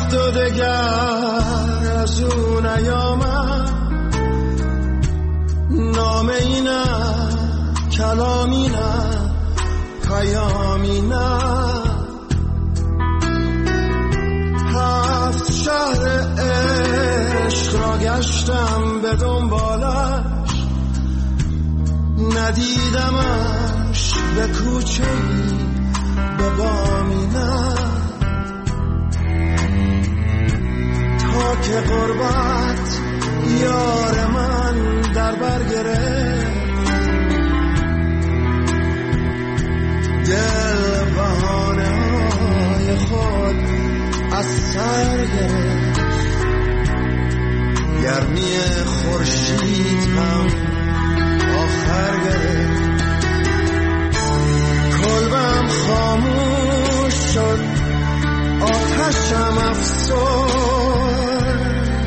رفت و دگر از اون ایامم، نامه ای نه، کلامی نه، پیامی نه. 7 شهر عشق را گشتم به دنبالش، ندیدمش به کوچه‌ای به بامی نه. تا که غربت یار من در بر گرفت، دل بهانه های خود از سر گرفت. گرمی خورشید هم آخر گرفت. کلبم خاموش شد، آتشم افسرد.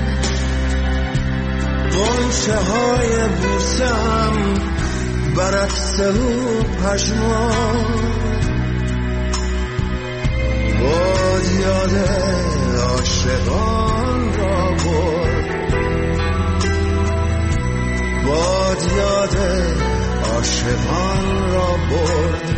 غنچه های بوسم برعکس او پژمرد. باد یاد عاشقان را برد، باد یاد عاشقان را برد.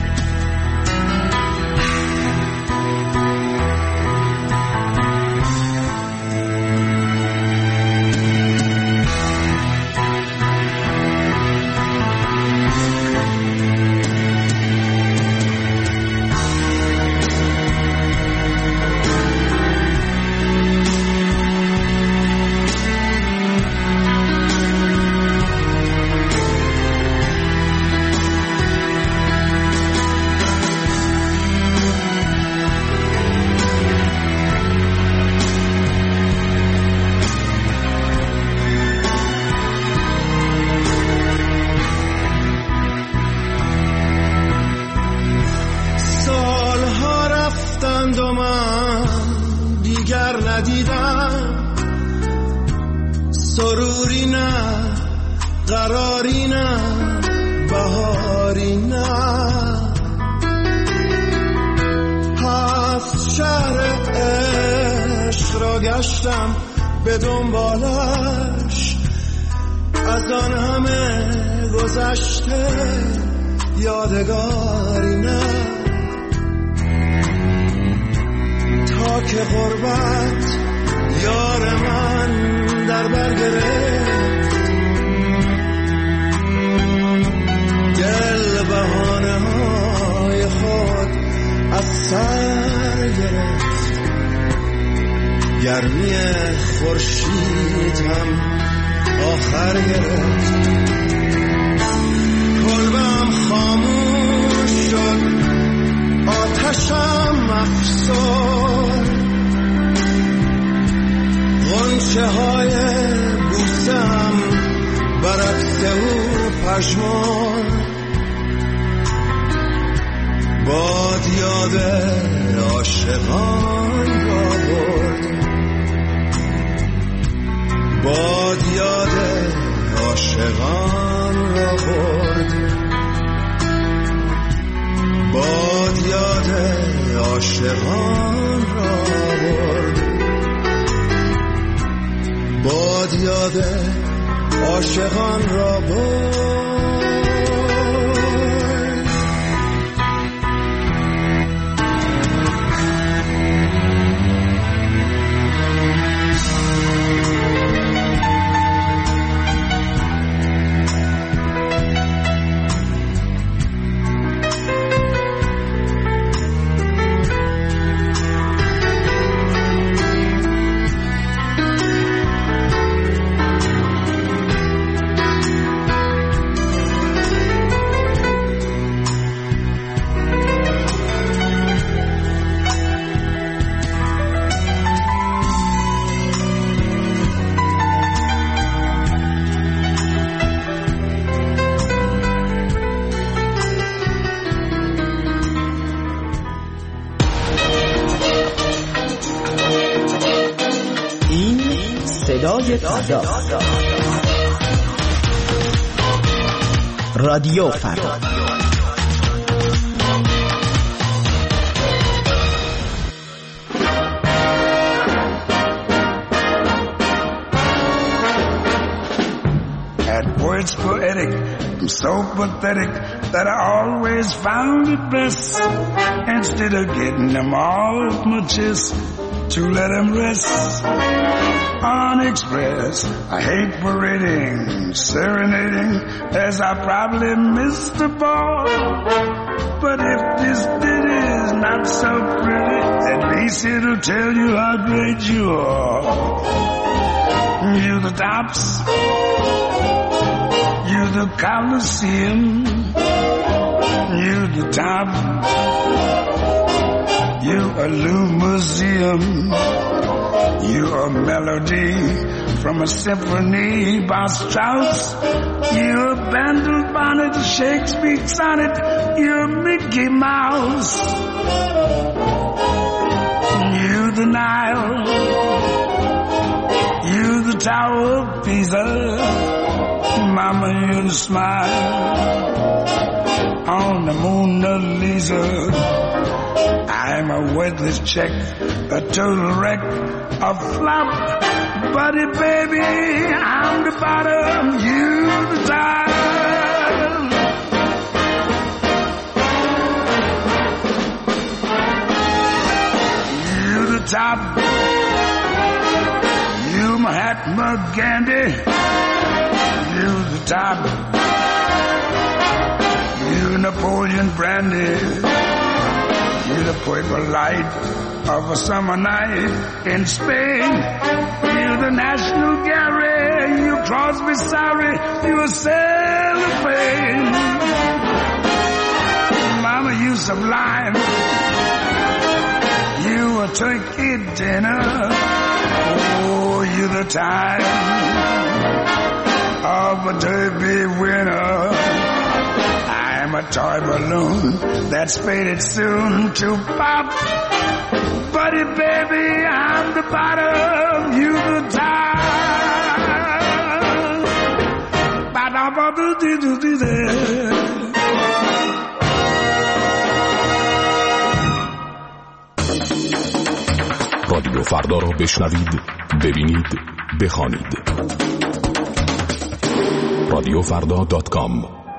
سروری نه، قراری نه، بهاری نه. 7 شهر عشق را گشتم به دنبالش، از آن همه گذشته یادگاری نه. تا که غربت یار من در بر گرفت، دل بهانه های خود از سر گرفت. گرمی خورشید هم آخر گرفت. کلبم خاموش شد، آتشم افسرد. غنچه های بوسم برعکس او پژمرد. باد یاد عاشقان را برد، باد یاد عاشقان را برد. باد یاد عاشقان را برد، باد یاد عاشقان را برد. صدای فردا، رادیو فردا. it's poetic, I'm so pathetic that I always found it best, instead of getting them off my chest, to let them rest unexpressed. I hate parading, serenading, as I probably missed the ball. But if this ditty is not so pretty, at least it'll tell you how great you are. You the tops, you the Coliseum, you the top, you a museum, you a melody from a symphony by Strauss, you a Bandel bonnet, Shakespeare sonnet, you a Mickey Mouse, you the Nile, you the Tower of Pisa, Mama, you the smile on the Mona Lisa. I'm a worthless check, a total wreck, a flop, buddy baby, I'm the bottom, you the top. You the top, you Mahatma Gandhi, you the top, you Napoleon Brandy, you the purple light of a summer night in Spain, you the National Gallery, you Crosby, sorry, you a cellophane. Mama, you sublime, you a turkey dinner, oh, you the time of a derby winner. I'm a toy balloon that's faded soon to pop. Buddy baby, I'm the bottom, you the top. رادیو فردا را بشنوید، ببینید، بخوانید. radiofrda.com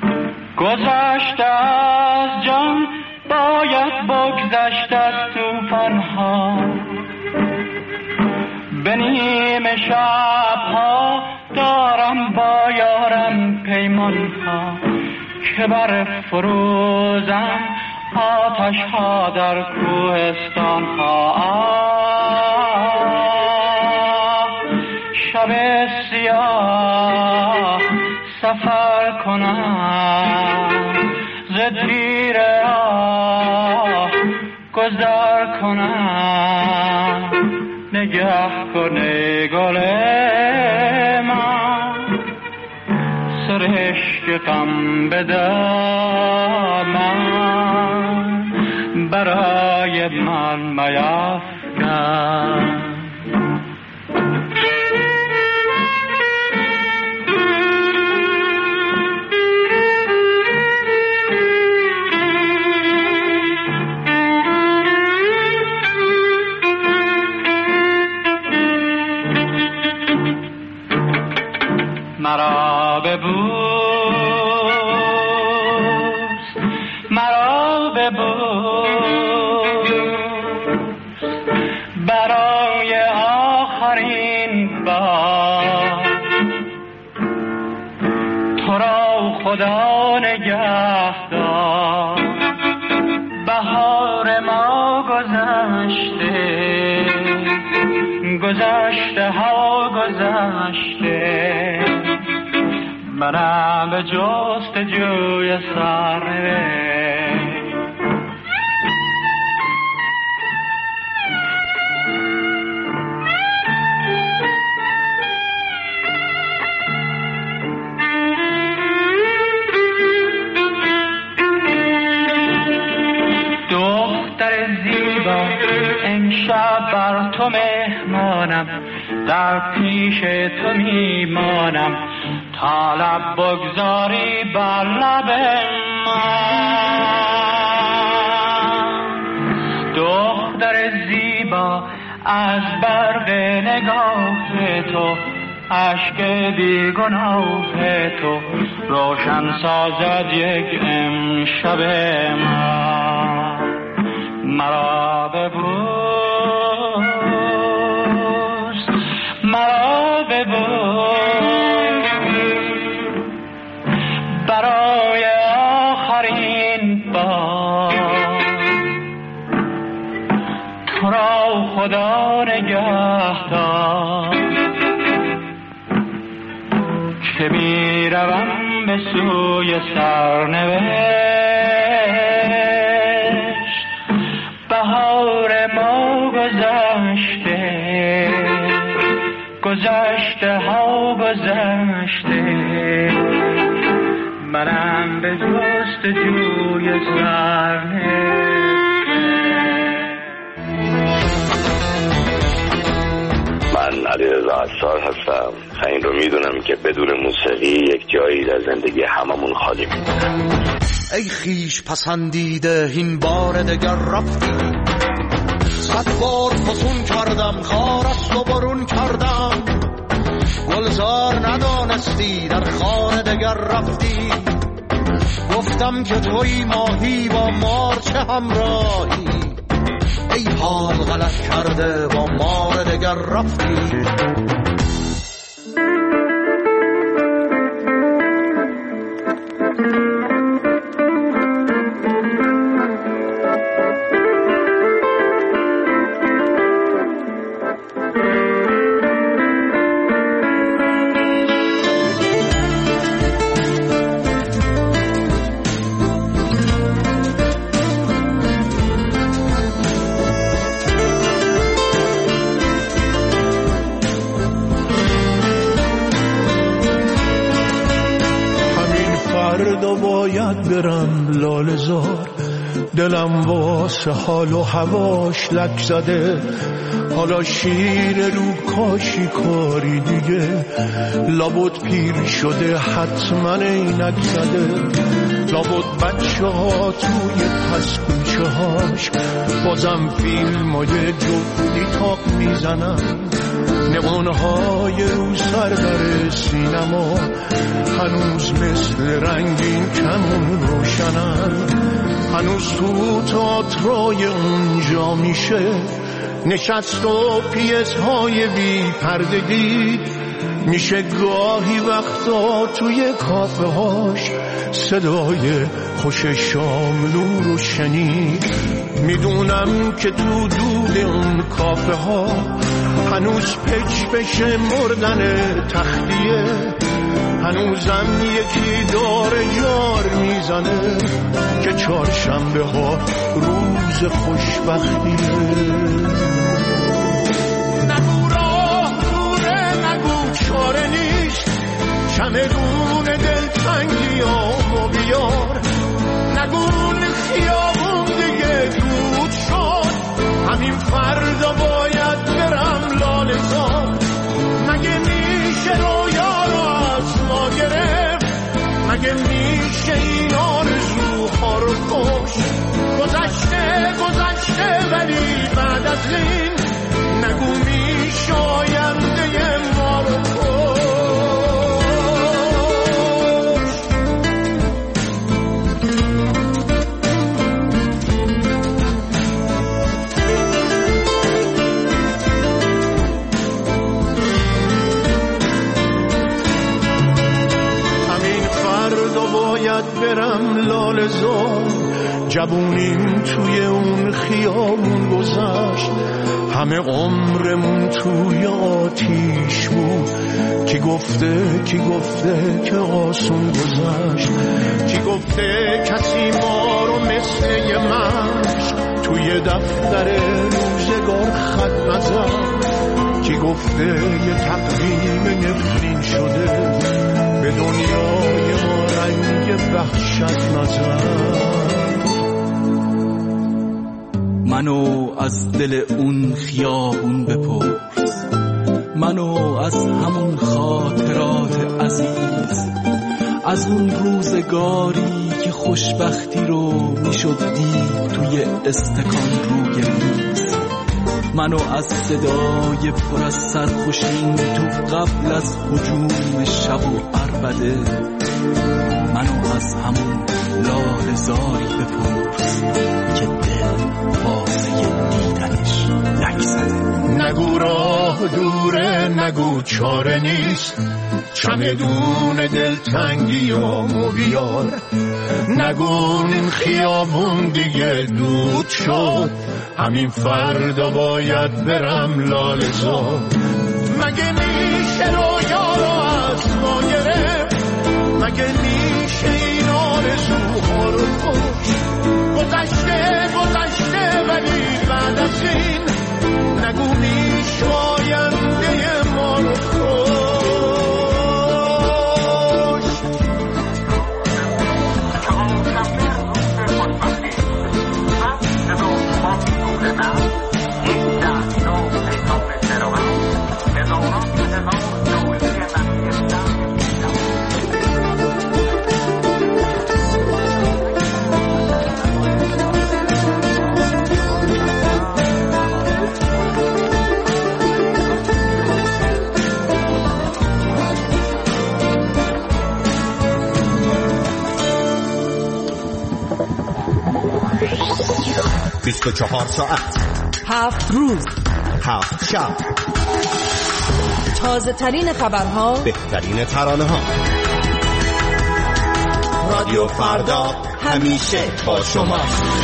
گذشت از جان باید بگذشت از تو به نیم شب‌ها دارم با یارم پیمان‌ها که بر فروزم آتش‌ها در کوهستان‌ها. شب سیاه سفر کنم ز تیر آه گذر کنم نگه کنه گل من سرشک غم بدم برای من میفکن. مرا ببوس مرا ببوس برای آخرین بار تو را خدا نگه دار. بهار ما گذشته گذشته ها گذشته منم به جستجوی سرنوشت. دختر زیبا امشب بر تو مهمانم در پیش تو میمانم تا لب بگذاری بر لب من. دختر زیبا از برق نگاه تو اشک بیگناه تو روشن سازد یک امشب من. مرا ببوس مرا ببوس برای آخرین بار تو را خدا نگه دار که می روم به سوی سرنوشت. بهار ما گذشته گذشته ها گذشته منم به جستجوی سرنوشت. من علیرضا عطار هستم. این رو میدونم که بدون موسیقی یک جایی در زندگی هممون خالی میمونه. ای خیش پسندیده این بار دگر رفتی، 100 بار فسون کردم خارست و برون کردم، گلزار ندانستی در خانه دگر رفتی. گفتم که توی ماهی با مار چه همراهی، ای حال غلط کرده با مار دگر رفتی. باید برم لاله زار، دلم واسه حال و هواش لک زده. حالا شیر رو کاشی کاری دیگه، لابد پیر شده حتما عینک زده. لابد بچه ها توی پس کوچه هاش بازم فیلم های جفتی تاق میزنن. نمانهای رو سر در سینما هنوز مثل رنگین کمون روشنن. هنوز تو تئاترای اونجا میشه نشست و پیس‌های بی پردگی میشه گاهی وقتا توی کافه هاش صدای خوش شاملو رو شنید. میدونم که تو دود اون کافه ها هنوز پچ بشه مردن تختیه، هنوزم یکی داره جار میزنه که چهارشنبه ها روز خوشبختیه. نگو راه دوره، نگو چاره نیست، چمدون دلتنگیامو بیار. نگو خیابون دیگه دود شد، همین فردا باید برم لاله‌زار. مگه میشه رویا رو از ما گرفت؟ مگه میشه این آرزوها رو کشت؟ گذشته ولی بعد از این نگو میشه آینده ما رو کشت. برم لاله‌زار، جوونیم توی اون خیابون گذشت، همه عمرمون توی آتیش بود. کی گفته که آسون گذشت؟ کی گفته کسی ما رو مثل یه مشت توی دفتر روزگار خط نزد؟ کی گفته یه تقویم نفرین شده به دنیای ما رنگ وحشت نزد؟ منو از دل اون خیابون بپرس، منو از همون خاطرات عزیز، از اون روزگاری که خوشبختی رو میشد دید توی استکان روی میز. منو از صدای پر از سرخوشی تو قبل از هجوم شب و عربده، منو از همون لاله‌زاری بپرس که دل واسه دیدنش لک زده. نگو راه دوره، نگو چاره نیست، چمدون دلتنگیامو بیار. نگو این خیابون دیگه دود شد، همین فردا باید برم لاله‌زار. مگه میشه رویا رو از ما گرفت؟ مگه میشه این آرزوها رو کشت؟ گذشته ولی بعد از این نگو میشه آینده ما رو کشت. بیست 24 ساعت، 7 روز، 7 شب، تازه ترین خبرها، بهترین ترانه ها. رادیو فردا همیشه با شما.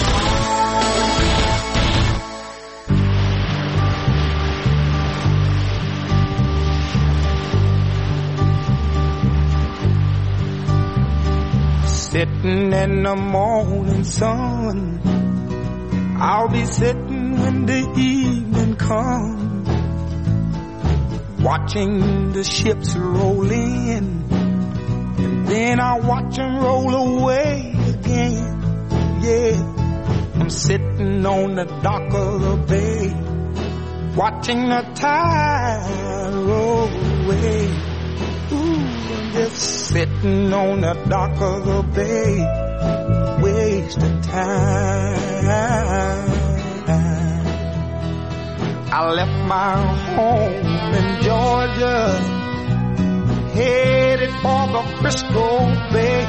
Sitting in the morning sun, I'll be sitting when the evening comes, watching the ships roll in, and then I'll watch them roll away again. Yeah, I'm sitting on the dock of the bay, watching the tide roll away. Ooh, I'm just sitting on the dock of the bay, wasting time. I left my home in Georgia, headed for the Frisco Bay,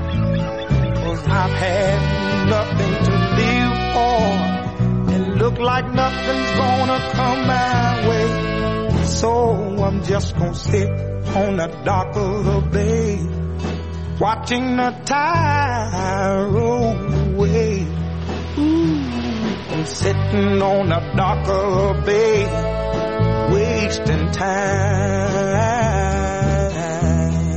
'cause I've had nothing to live for, and look like nothing's gonna come my way. So I'm just gonna sit on the dock of the bay, watching the tide roll away. Ooh, I'm sitting on the dock of the bay, wasting time.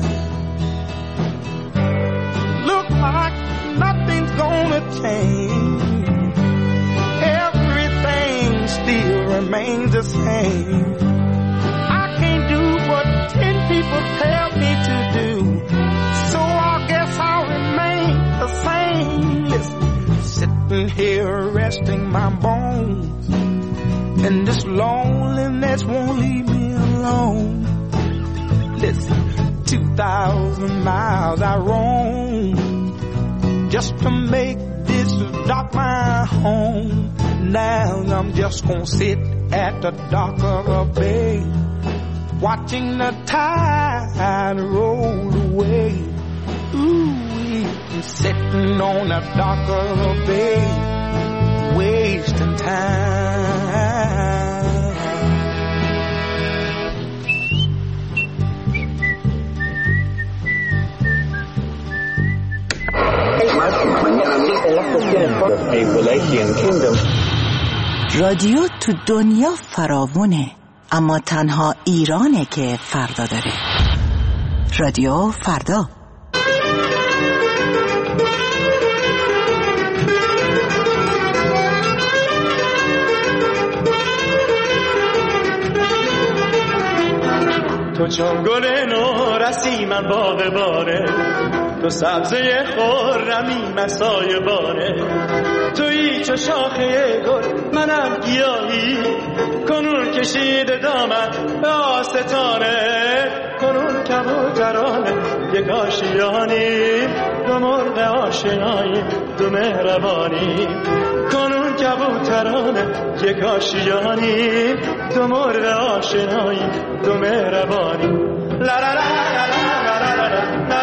Look like nothing's gonna change. Everything still remains the same. I can't do what 10 people tell me to do, so I guess I'll remain the same. Listen, sitting here resting my bones, and this loneliness won't leave me alone. Listen, 2,000 miles I roam just to make this dock my home. Now I'm just gonna sit at the dock of the bay, watching the tide roll away. Ooh, I'm sitting on the dock of the bay, wasting time. رادیو تو دنیا فراوونه، اما تنها ایرانه که فردا داره. رادیو فردا. تو چون گل نورسی من باغ باره، تو سبزه خرمی من سایه باره، تویی چو شاخه گل منم گیاهی، کنون کشیده دامن به آستانه، کنون کبوترانه یک آشیانی، دو مرغ آشنایی دو مهربانی، کنون کبوترانه یک آشیانی، دو مرغ آشنایی دو مهربانی. لا لا لا لا لا لا لا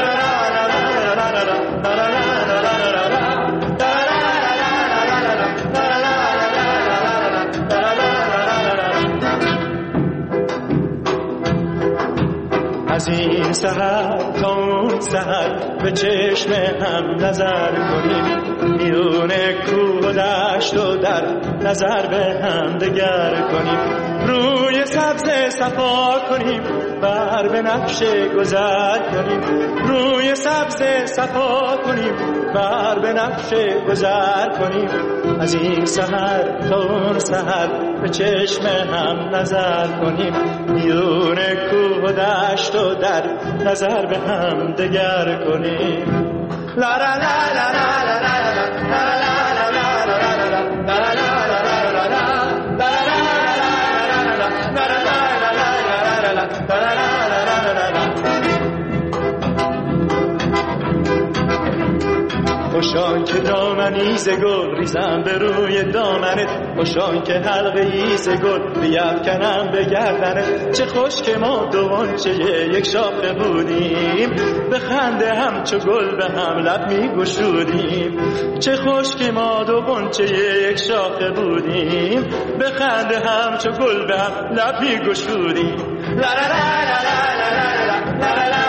از این سحر تا اون سحر به چشم هم نظر کنیم، میون کوه و دشت و در نظر به هم دگر کنیم، روی سبز صفا کنیم بر به نقش گذر کنیم، روی سبز صفا کنیم بر به نقش گذر کنیم. از این سحر تا اون سحر به چشم هم نظر کنیم، میون کوه و دشت و در نظر به هم دگر کنیم. لا لا لا لا لا لا لا خوشان که دامنی ز گل ریزم به روی دامنت، خوشان که حلقه ای ز گل بیفکنم به گردنت، چه خوش که ما دو غنچه یک شاخه بودیم، به خنده همچو گل به هم لب می گشودیم، چه خوش که ما دو غنچه یک شاخه بودیم، به خنده همچو گل به هم لب می گشودیم. لا لا لا لا لا لا لا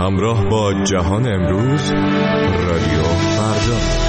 همراه با جهان امروز، رادیو فردا.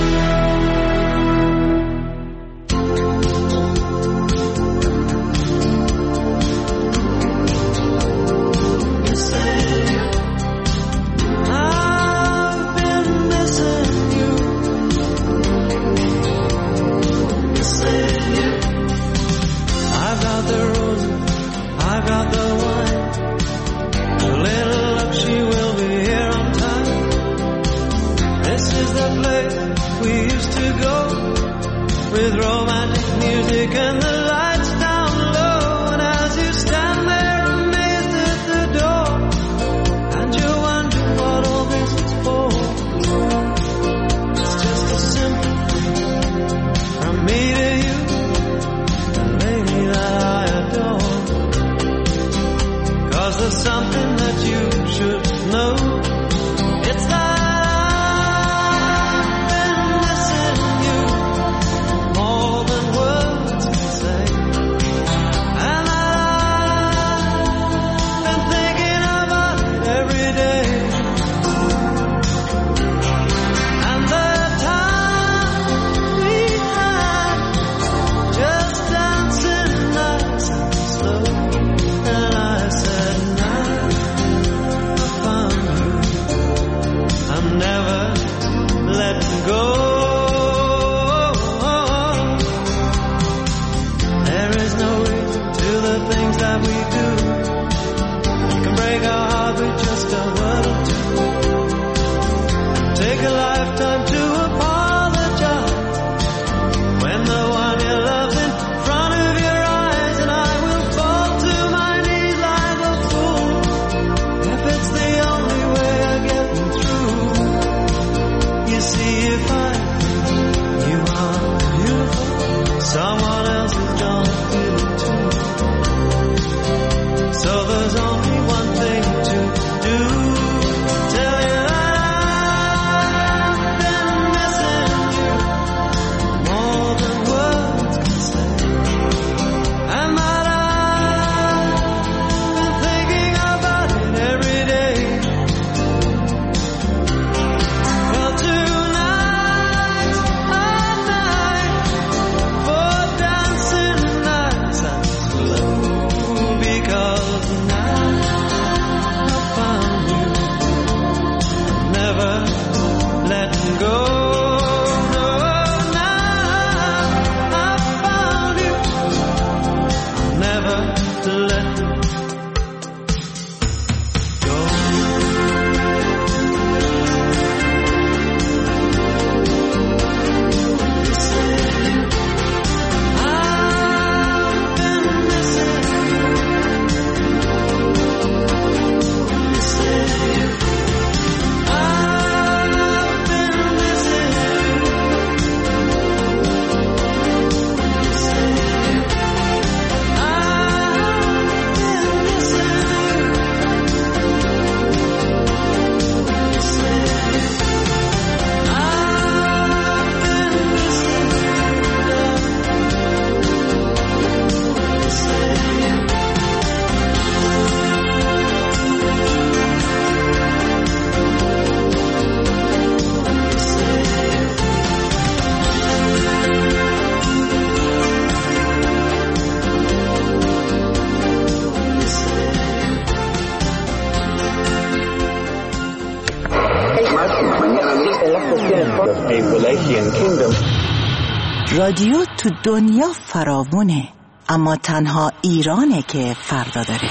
رادیو تو دنیا فراوونه، اما تنها ایرانه که فردا داره.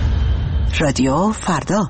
رادیو فردا.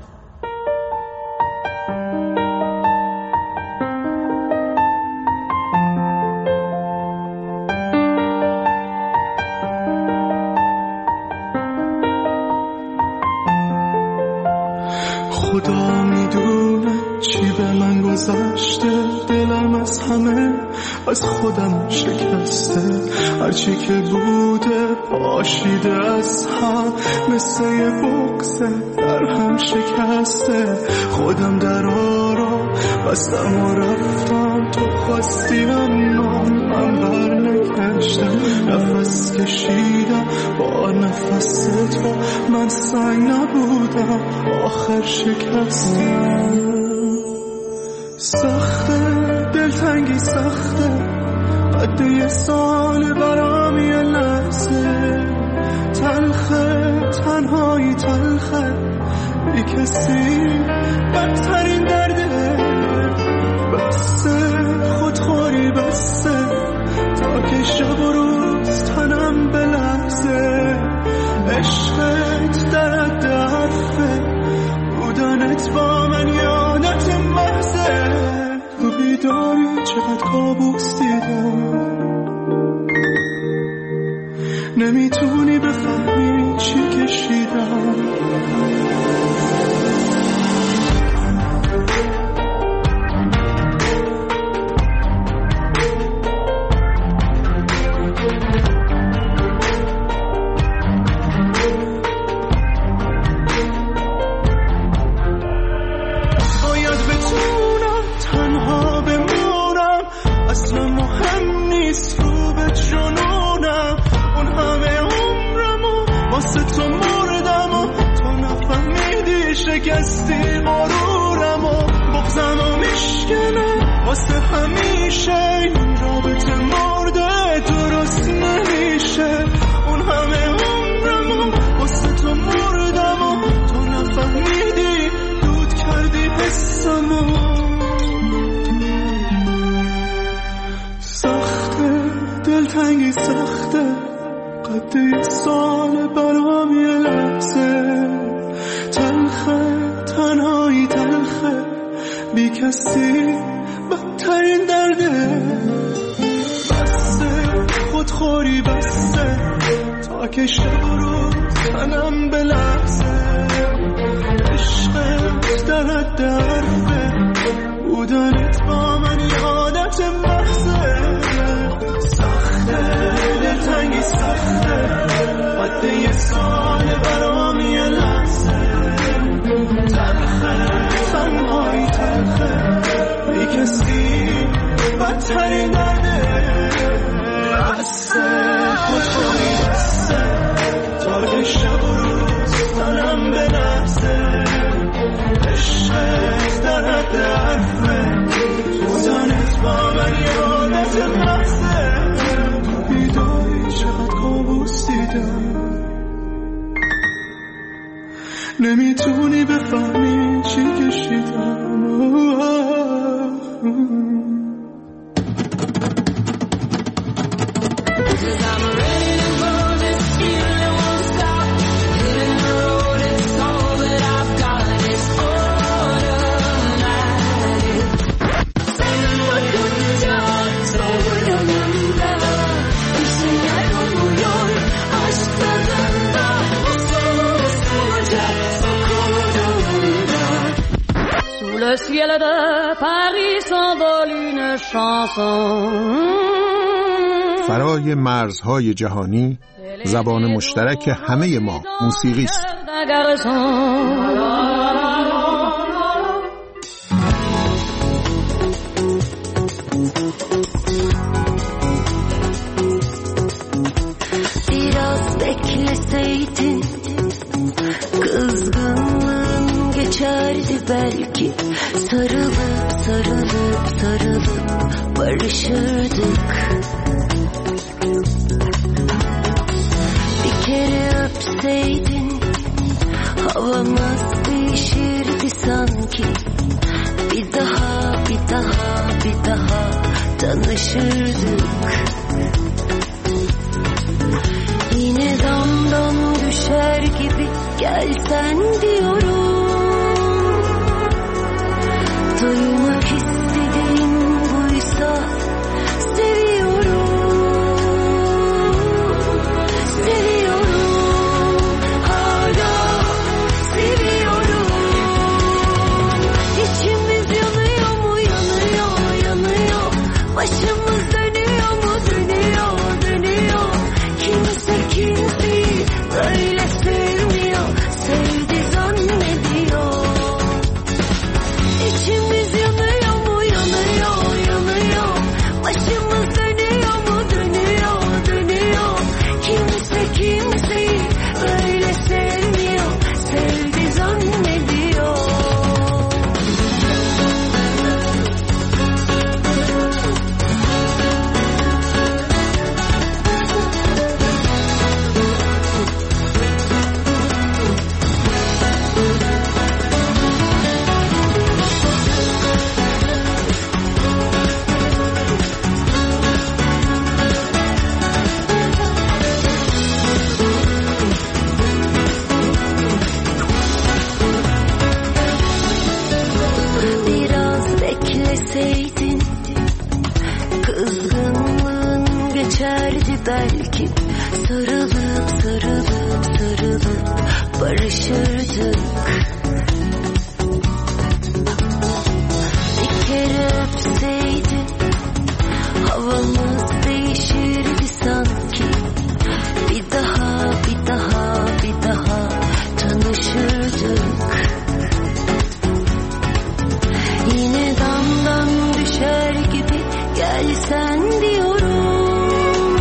خدا میدونه چی به من گذشته، دلم از همه از خودم شکسته، هرچی که بوده پاشیده از هم، مثل یه بغض در هم شکسته. خودم درا رو بستم و رفتم، تو خواستی اما من بر نگشتم. گذشتم، نفس کشیدم با نفس تو، من سنگ نبودم آخر شکستم. سخته دلتنگی سخته، قد یه سال برام یه لحظه، تلخه تنهایی تلخه، بی کسی بدترین درده، بسته خودخوری بسته تا که شب و روز تنم بلرزه، عشقت در حد حرفه، بودنت با من یادت محضه، تو بیداری چقدر کابوس دیدم، نمیتونی بفهمی چی کشیدم. شکستی غرورم و بغضم و میشکنه واسه همیشه، این رابطه مرده درست نمیشه، اون همه عمرم و واسه تو مردم و تو نفهمیدی، دود کردی حسم و سخته دلتنگی سخته، قد یه سال برام یه لحظه، تلخه تنهایی تلخه، بی کسی بدترین درده، بسته خودخوری بسته تا که شب و روز تنم بلرزه، عشقت در حد حرفه، بودنت با من یادت محضه، سخته دلتنگی سخته، قد یه سال برام یه لحظه، تلخه تنهایی تلخه، بی کسی بدترین درده، بسته خودخوری بسته تا که شب و روز تنم بلرزه، عشقت در حد حرفه، بودنت با من یادت محضه، تو بیداری چقدر کابوس دیدم، نمیتونی بفهمی چی کشیدم. Le ciel de Paris s'envole une chanson. فرای مرزهای جهانی، زبان مشترک همه ما موسیقی است. Biraz bekleseydin kızgınlığın geçerdi belki, sarılıp sarılıp sarılıp barışırdık. Bir kere öpseydin havamız değişirdi sanki, bir daha bir daha bir daha tanışırdık. Yine damdan düşer gibi gelsen diyorum, duymak istediğim buysa seviyorum, seviyorum, hala seviyorum. İçimiz yanıyor mu yanıyor, yanıyor, başımız dönüyor mu dönüyor, dönüyor. Kimse kimseyi böyle sevmiyor, sevdi sarılıp sarılıp sarılıp barışırdık. Bir kere öpseydin havamız değişirdi sanki. Bir daha bir daha bir daha tanışırdık. Yine damdan düşer gibi gelsen diyorum.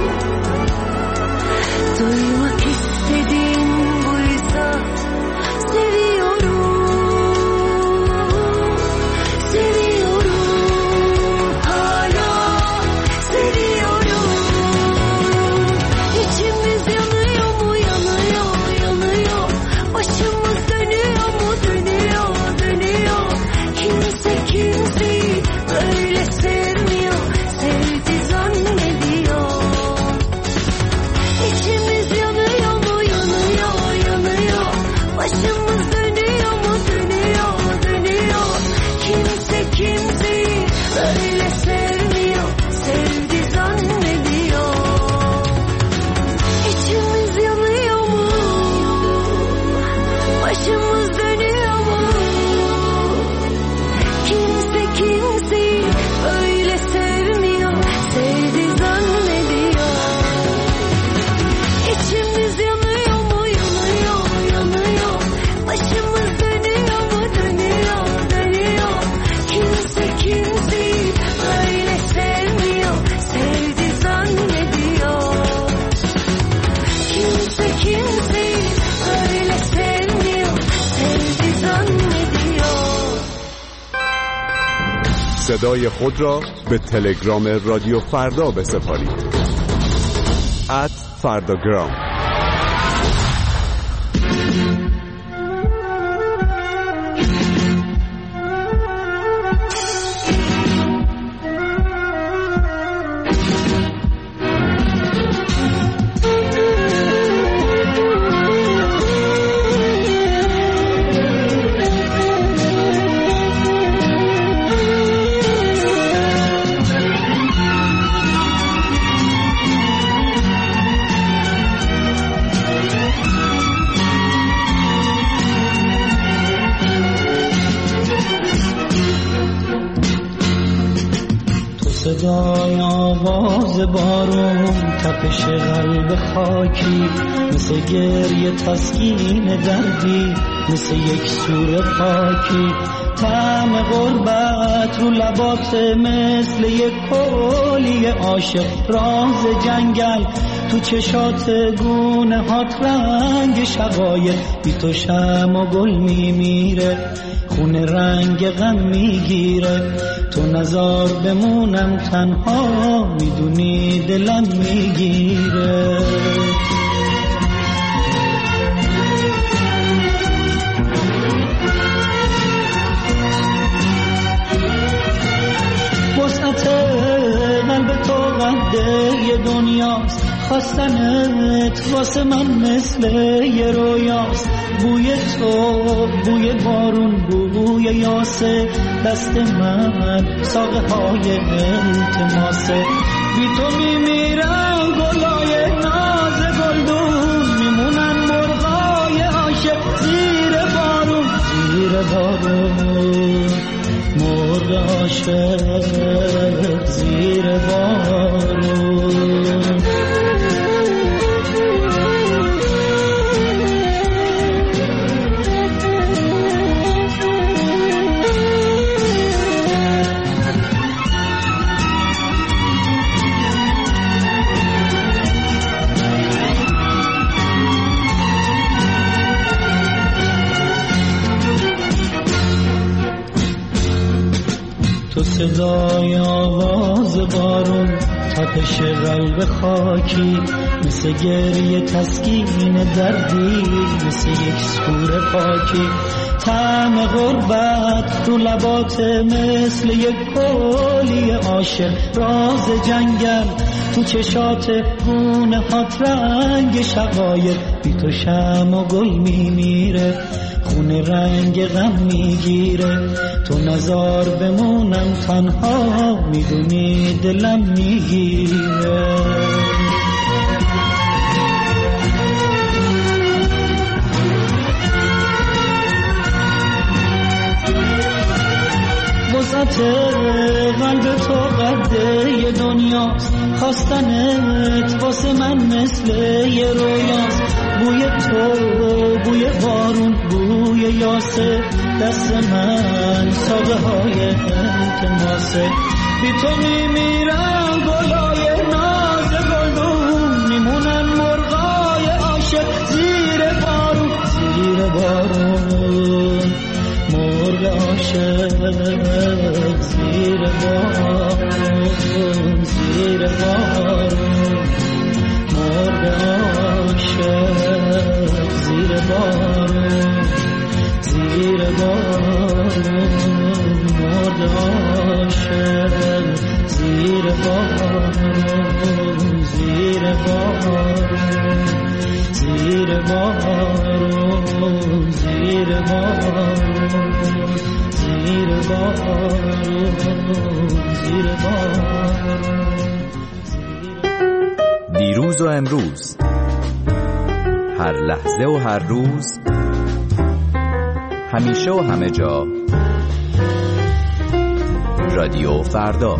Duymak istediğin buysa seviyorum. Seviyorum, hala seviyorum. İçimiz yanıyor mu, yanıyor, yanıyor. Başımız dönüyor mu, dönüyor, dönüyor. Kimse kimseyi böyle sevmiyor, sevdi zannediyor. İçimiz yanıyor mu, yanıyor, yanıyor. Başımız dönüyor mu, dönüyor, dönüyor. Kimse kimseyi böyle sevmiyor, sevdi zannediyor. İçimiz yanıyor mu, başımız dönüyor mu? Kimse kimseyi öyle sevmiyor, sevdi zannediyor. İçimiz yanıyor mu, yanıyor, yanıyor. Başımız dönüyor mu, dönüyor, dönüyor. Kimse kimseyi öyle sevmiyor, sevdi zannediyor. Kimse kimseyi öyle sevmiyor, sevdi zannediyor. صدای خود را به تلگرام رادیو فردا بسپارید. @فرداگرام. صدای آواز بارون، تپش قلب خاکی، مثل گریه تسکین دردی، مثل یک سور خاکی. طعم غربت رو لبات مثل یک کولی عاشق، راز جنگل تو چشات گونه هات رنگ شقایق. بی تو شم و گل میمیره، خونه رنگ غم میگیره. تو نزار بمونم تنها، میدونی دلم میگیره. وسعت قلب تو قدر یه دنیاست، خواستنت واسه من مثل یه رویاست. بوی تو، بوی بارون، بوی یاسه، دست من ساقه های التماسه. بی تو میمیرم گلای ناز گلدون، میمونن مرغای عاشق زیر بارون، زیر بارون. مرغ عاشق زیر بارون. تو صدای آواز بارون، تپش قلب خاکی، مثل گریه تسکین دردی، مثل یک سور خاکی. طعم غربت رو لبات مثل یک کولی عاشق، راز جنگل تو چشات گونه هات رنگ شقایق. بی تو شم و گل میمیره، خونه رنگ غم میگیره. تو نزار بمونم تنها، میدونی دلم میگیره. حرکت قلب تو قده دنیاست، خواستنت واسه من مثل یه رویاست. بوی تو، بوی بارون، بوی یاسه، دست من ساقه های التماسه. بی تو میمیرم گلای ناز گلدون، میمونن مرغای عاشق زیر بارون، زیر بارون مرغ عاشق زیر بارون، زیر بارون مرغ عاشق زیر بارون، زیر بارون مرغ عاشق زیر بارون، زیر بارون، زیر بارون، زیر بارون، زیر بارون، زیر بارون. دیروز و امروز، هر لحظه و هر روز، همیشه و همه جا، رادیو فردا.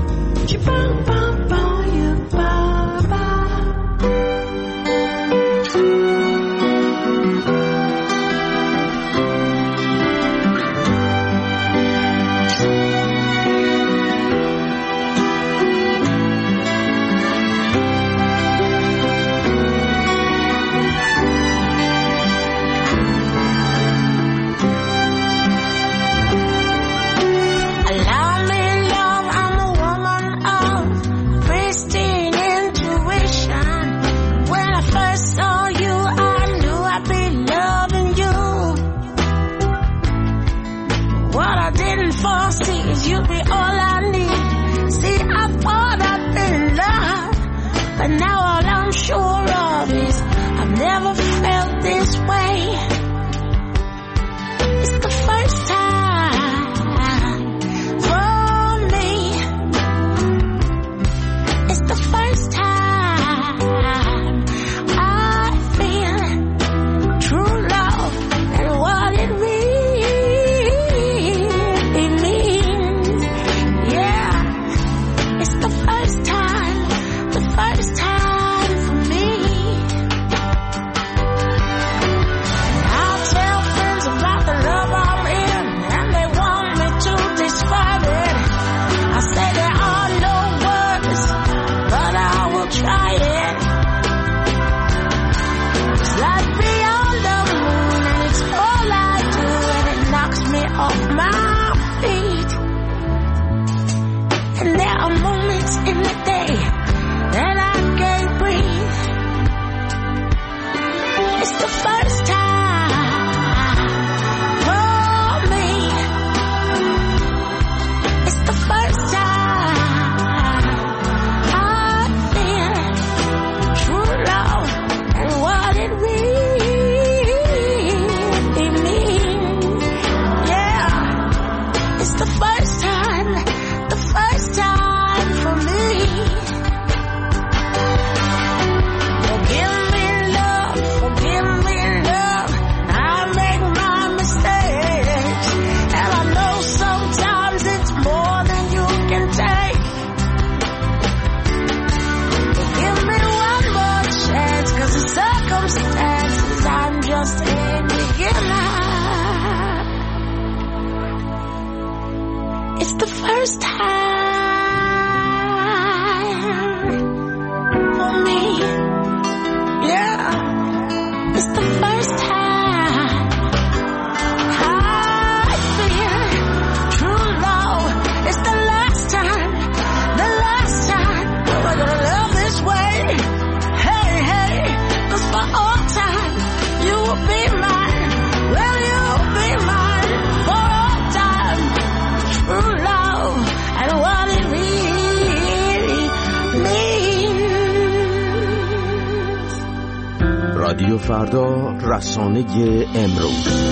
رادیو فردا، رسانه امروز.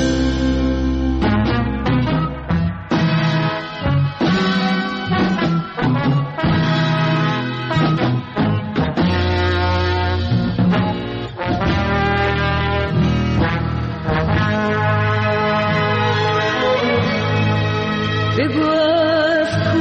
بگو از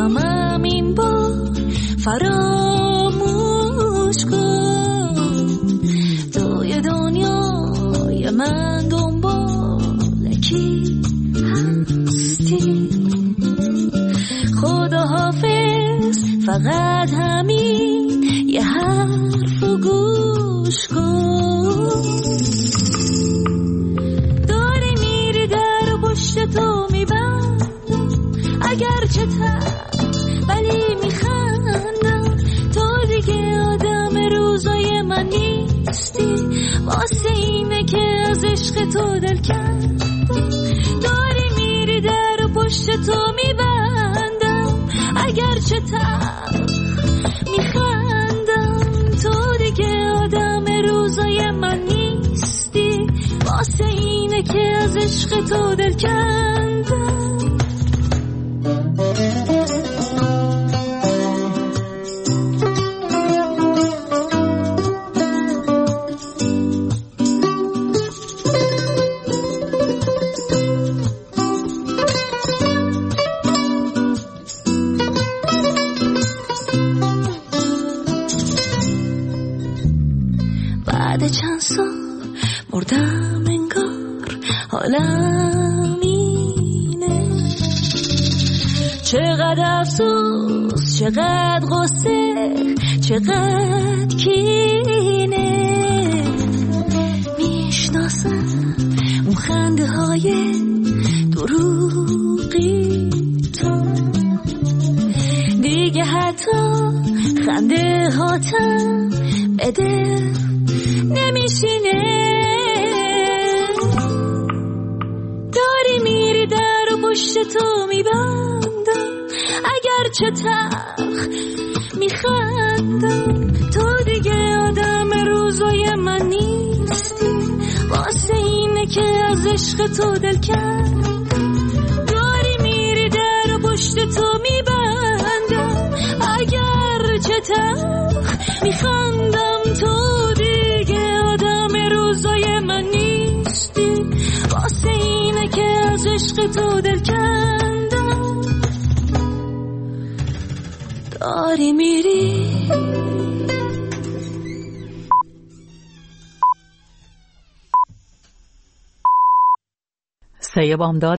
غمم این بار فراموش کن. توی دنیای من دنبال کی هستی؟ خدا حافظ، فقط همین یه حرفو گوش کن. داری میری در پشت تو میبندم، اگرچه ولی میخندم. تو دیگه آدم روزای من نیستی، واسه اینه که از عشق تو دل کندم. داری میری در پشت تو میبندم، اگرچه میخندم. تو دیگه آدم روزای من نیستی، واسه اینه که از عشق تو دل کندم. بعد چند سال مردم انگار، حالم اینه. چقدر افسوس، چقدر غصه، چقدر کینه. میشناسم اون خنده های دروغی تو، دیگه حتی خنده هاتم بده نمیشینه. داری میری در و پشت تو میبندم، اگرچه تلخ میخندم. تو دیگه آدم روزای من نیستی، واسه اینه که از عشق تو دل کندم. داری میری در و پشت تو میبندم، اگرچه تلخ میخندم. تو دیگه آدم روزای من نیستی، واسه اینه که از عشق تو دل کندم. داری میری. سه بامداد